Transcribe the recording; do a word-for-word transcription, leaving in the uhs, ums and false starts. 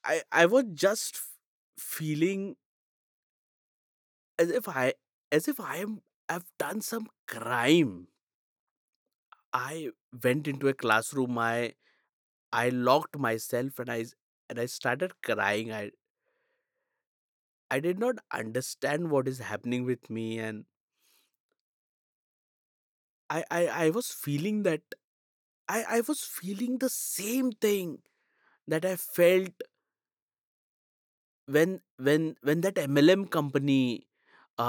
I I was just f- feeling as if I as if I am I've done some crime. I went into a classroom. I I locked myself and I s- and I started crying. I I did not understand what is happening with me, and I I, I was feeling that I, I was feeling the same thing that I felt when when when that M L M company